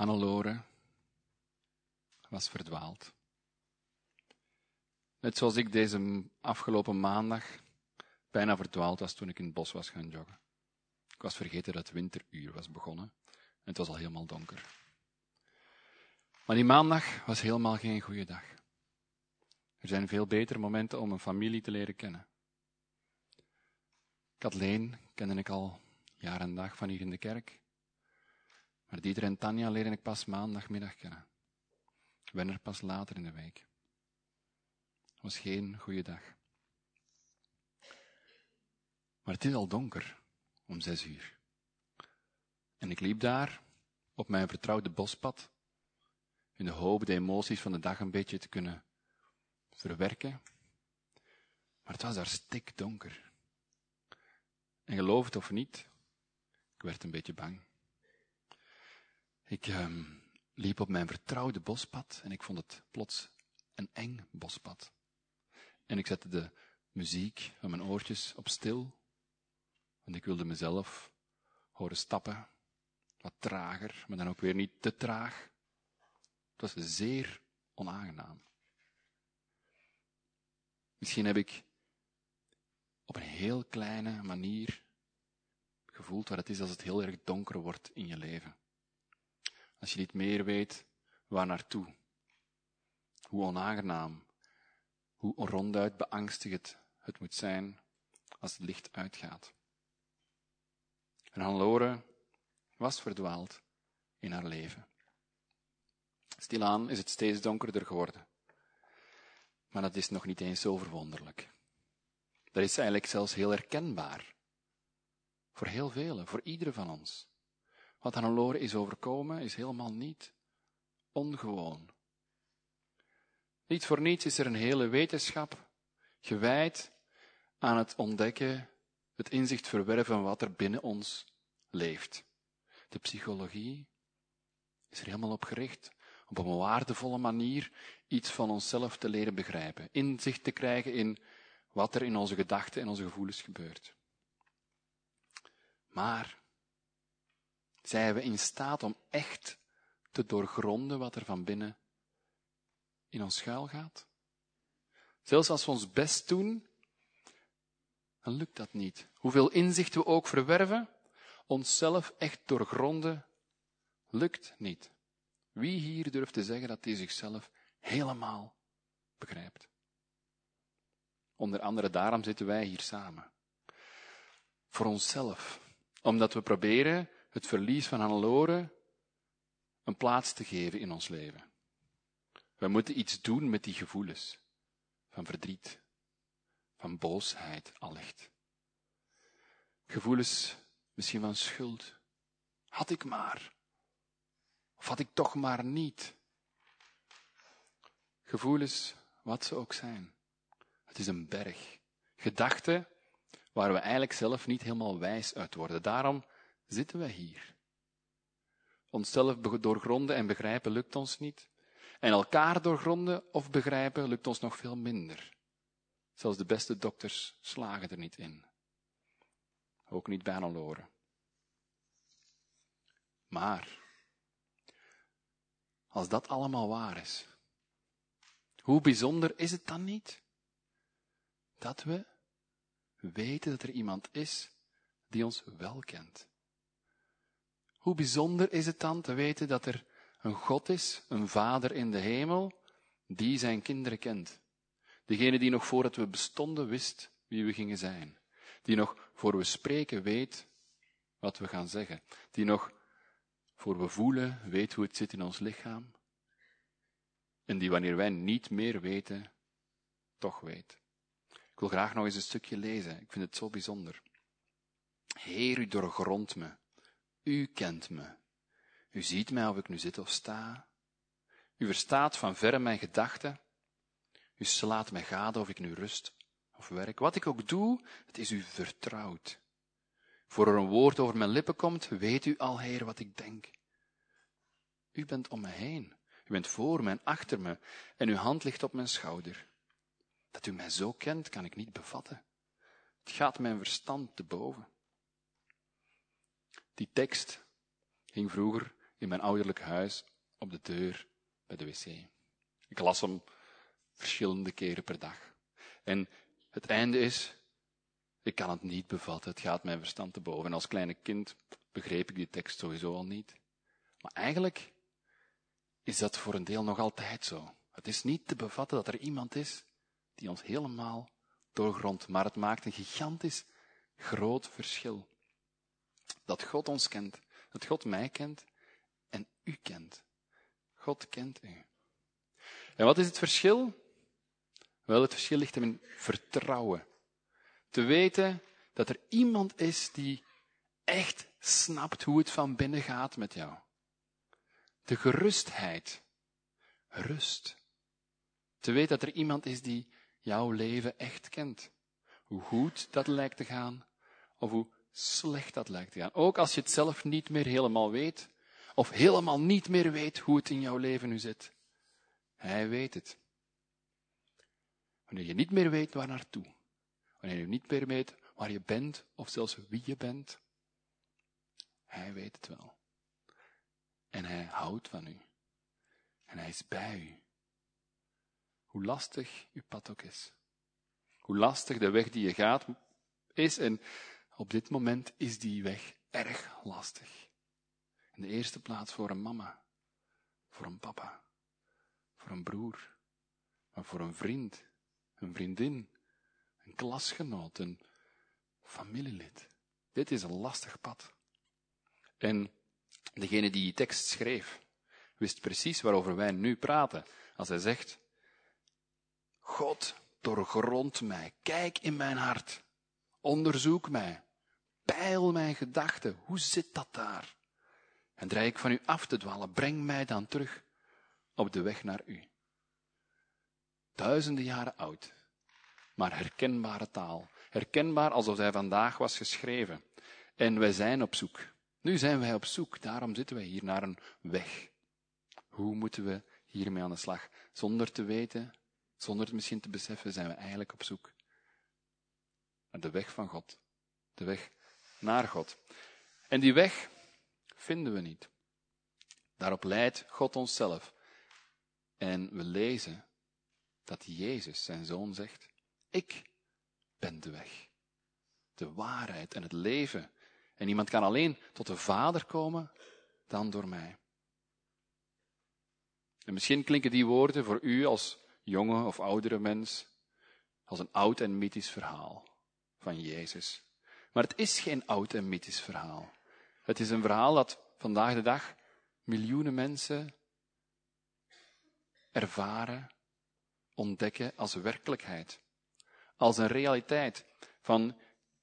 Hannelore was verdwaald. Net zoals ik deze afgelopen maandag bijna verdwaald was toen ik in het bos was gaan joggen. Ik was vergeten dat het winteruur was begonnen en het was al helemaal donker. Maar die maandag was helemaal geen goede dag. Er zijn veel betere momenten om een familie te leren kennen. Kathleen kende ik al jaar en dag van hier in de kerk. Maar Dieter en Tanja leerde ik pas maandagmiddag kennen. Wenner pas later in de week. Het was geen goede dag. Maar het is al donker, om 6:00. En ik liep daar, op mijn vertrouwde bospad, in de hoop de emoties van de dag een beetje te kunnen verwerken. Maar het was daar stikdonker. En geloof het of niet, ik werd een beetje bang. Ik liep op mijn vertrouwde bospad en ik vond het plots een eng bospad. En ik zette de muziek van mijn oortjes op stil, want ik wilde mezelf horen stappen, wat trager, maar dan ook weer niet te traag. Het was zeer onaangenaam. Misschien heb ik op een heel kleine manier gevoeld wat het is als het heel erg donker wordt in je leven. Als je niet meer weet waar naartoe, hoe onaangenaam, hoe ronduit beangstigend het moet zijn als het licht uitgaat. En Hannelore was verdwaald in haar leven. Stilaan is het steeds donkerder geworden. Maar dat is nog niet eens zo verwonderlijk. Dat is eigenlijk zelfs heel herkenbaar. Voor heel velen, voor iedere van ons. Wat Hannelore is overkomen, is helemaal niet ongewoon. Niet voor niets is er een hele wetenschap gewijd aan het ontdekken, het inzicht verwerven van wat er binnen ons leeft. De psychologie is er helemaal op gericht, op een waardevolle manier iets van onszelf te leren begrijpen. Inzicht te krijgen in wat er in onze gedachten en onze gevoelens gebeurt. Maar zijn we in staat om echt te doorgronden wat er van binnen in ons schuil gaat? Zelfs als we ons best doen, dan lukt dat niet. Hoeveel inzicht we ook verwerven, onszelf echt doorgronden, lukt niet. Wie hier durft te zeggen dat hij zichzelf helemaal begrijpt? Onder andere daarom zitten wij hier samen. Voor onszelf. Omdat we proberen het verlies van Hannelore een plaats te geven in ons leven. We moeten iets doen met die gevoelens. Van verdriet. Van boosheid, allicht. Gevoelens misschien van schuld. Had ik maar. Of had ik toch maar niet. Gevoelens, wat ze ook zijn. Het is een berg. Gedachten waar we eigenlijk zelf niet helemaal wijs uit worden. Daarom zitten we hier. Onszelf doorgronden en begrijpen lukt ons niet. En elkaar doorgronden of begrijpen lukt ons nog veel minder. Zelfs de beste dokters slagen er niet in. Ook niet bij Hannelore. Maar, als dat allemaal waar is, hoe bijzonder is het dan niet dat we weten dat er iemand is die ons wel kent? Hoe bijzonder is het dan te weten dat er een God is, een Vader in de hemel, die zijn kinderen kent. Degene die nog voordat we bestonden wist wie we gingen zijn. Die nog voor we spreken weet wat we gaan zeggen. Die nog voor we voelen weet hoe het zit in ons lichaam. En die wanneer wij niet meer weten, toch weet. Ik wil graag nog eens een stukje lezen. Ik vind het zo bijzonder. Heer, u doorgrondt me. U kent me. U ziet mij of ik nu zit of sta. U verstaat van verre mijn gedachten. U slaat mij gade of ik nu rust of werk. Wat ik ook doe, het is u vertrouwd. Voor er een woord over mijn lippen komt, weet u al, Heer, wat ik denk. U bent om me heen. U bent voor me en achter me. En uw hand ligt op mijn schouder. Dat u mij zo kent, kan ik niet bevatten. Het gaat mijn verstand te boven. Die tekst ging vroeger in mijn ouderlijk huis op de deur bij de wc. Ik las hem verschillende keren per dag. En het einde is, ik kan het niet bevatten, het gaat mijn verstand te boven. En als kleine kind begreep ik die tekst sowieso al niet. Maar eigenlijk is dat voor een deel nog altijd zo. Het is niet te bevatten dat er iemand is die ons helemaal doorgrondt, maar het maakt een gigantisch groot verschil. Dat God ons kent, dat God mij kent en u kent. God kent u. En wat is het verschil? Wel, het verschil ligt hem in vertrouwen. Te weten dat er iemand is die echt snapt hoe het van binnen gaat met jou. De gerustheid. Rust. Te weten dat er iemand is die jouw leven echt kent. Hoe goed dat lijkt te gaan, of hoe slecht dat lijkt te gaan. Ook als je het zelf niet meer helemaal weet, of helemaal niet meer weet hoe het in jouw leven nu zit. Hij weet het. Wanneer je niet meer weet waar naartoe, wanneer je niet meer weet waar je bent, of zelfs wie je bent, hij weet het wel. En hij houdt van u. En hij is bij u. Hoe lastig uw pad ook is. Hoe lastig de weg die je gaat is, en op dit moment is die weg erg lastig. In de eerste plaats voor een mama, voor een papa, voor een broer, maar voor een vriend, een vriendin, een klasgenoot, een familielid. Dit is een lastig pad. En degene die die tekst schreef, wist precies waarover wij nu praten. Als hij zegt, God, doorgrond mij, kijk in mijn hart, onderzoek mij, peil mijn gedachten, hoe zit dat daar? En dreig ik van u af te dwalen, breng mij dan terug op de weg naar u. Duizenden jaren oud, maar herkenbare taal. Herkenbaar alsof hij vandaag was geschreven. En wij zijn op zoek. Nu zijn wij op zoek, daarom zitten wij hier naar een weg. Hoe moeten we hiermee aan de slag? Zonder te weten, zonder het misschien te beseffen, zijn we eigenlijk op zoek naar de weg van God. De weg naar God. En die weg vinden we niet. Daarop leidt God onszelf. En we lezen dat Jezus, zijn Zoon, zegt, ik ben de weg, de waarheid en het leven. En niemand kan alleen tot de Vader komen dan door mij. En misschien klinken die woorden voor u als jonge of oudere mens als een oud en mythisch verhaal van Jezus. Maar het is geen oud en mythisch verhaal. Het is een verhaal dat vandaag de dag miljoenen mensen ervaren, ontdekken als werkelijkheid. Als een realiteit van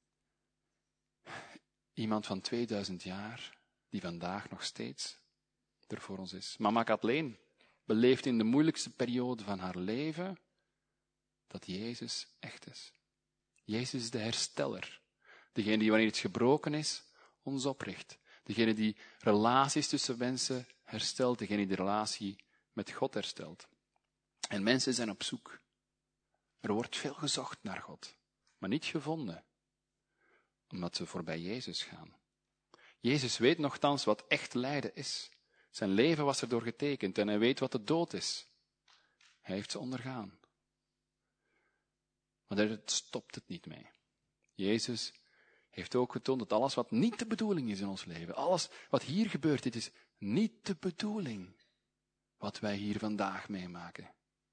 iemand van 2000 jaar die vandaag nog steeds er voor ons is. Mama Kathleen beleeft in de moeilijkste periode van haar leven dat Jezus echt is. Jezus is de hersteller. Degene die wanneer iets gebroken is, ons opricht. Degene die relaties tussen mensen herstelt. Degene die de relatie met God herstelt. En mensen zijn op zoek. Er wordt veel gezocht naar God, maar niet gevonden. Omdat ze voorbij Jezus gaan. Jezus weet nochtans wat echt lijden is. Zijn leven was erdoor getekend en hij weet wat de dood is. Hij heeft ze ondergaan. Maar daar stopt het niet mee. Jezus heeft ook getoond dat alles wat niet de bedoeling is in ons leven, alles wat hier gebeurt, dit is niet de bedoeling wat wij hier vandaag meemaken.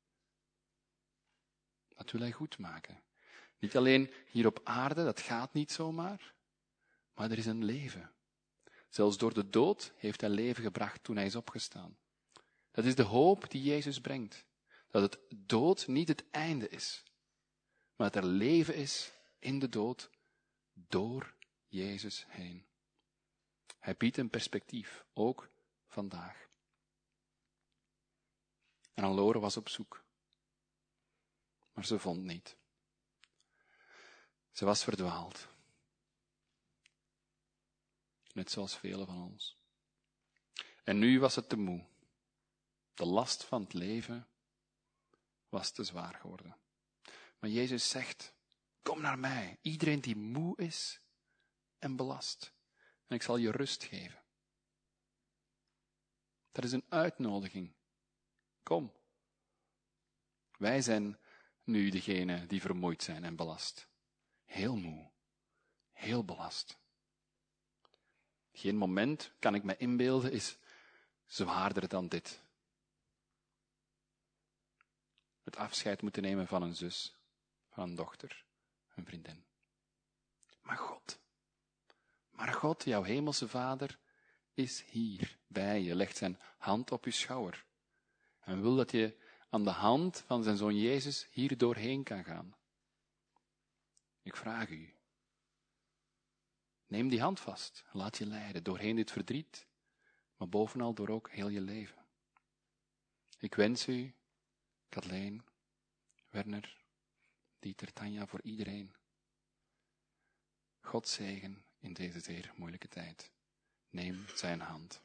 Dat wil hij goed maken. Niet alleen hier op aarde, dat gaat niet zomaar, maar er is een leven. Zelfs door de dood heeft hij leven gebracht toen hij is opgestaan. Dat is de hoop die Jezus brengt. Dat het dood niet het einde is, maar dat er leven is in de dood door Jezus heen. Hij biedt een perspectief, ook vandaag. En Hannelore was op zoek, maar ze vond niet. Ze was verdwaald. Net zoals velen van ons. En nu was het te moe. De last van het leven was te zwaar geworden. Maar Jezus zegt, kom naar mij, iedereen die moe is en belast. En ik zal je rust geven. Dat is een uitnodiging. Kom. Wij zijn nu degene die vermoeid zijn en belast. Heel moe. Heel belast. Geen moment, kan ik me inbeelden, is zwaarder dan dit. Het afscheid moeten nemen van een zus, van een dochter, een vriendin. Maar God, jouw hemelse Vader, is hier bij je, legt zijn hand op je schouder en wil dat je aan de hand van zijn Zoon Jezus hier doorheen kan gaan. Ik vraag u, neem die hand vast, laat je leiden doorheen dit verdriet, maar bovenal door ook heel je leven. Ik wens u, Kathleen, Werner, Dieter, Tanja, voor iedereen, God zegen in deze zeer moeilijke tijd. Neem zijn hand.